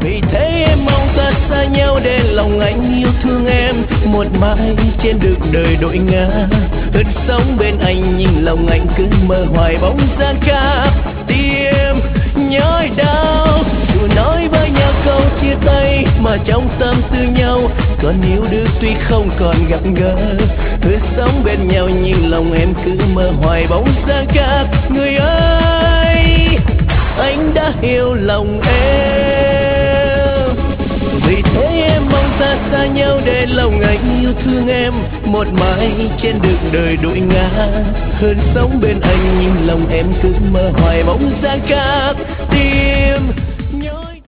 Vì thế em mong ta xa nhau để lòng anh yêu thương em một mãi trên đường đời đổi ngã. Hơn sống bên anh nhưng lòng anh cứ mơ hoài bóng dáng khác. Tim nhói đau dù nói với nhau câu chia tay mà trong tâm tư nhau còn yêu đương tuy không còn gặp gỡ. Hơn sống bên nhau nhưng lòng em cứ mơ hoài bóng dáng khác. Người ơi anh đã hiểu lòng em. Vì thế em mong ta xa nhau để lòng anh yêu thương em một mãi trên đường đời đổi ngã. Hơn sống bên anh nhưng lòng em cứ mơ hoài bóng dáng khác. Tim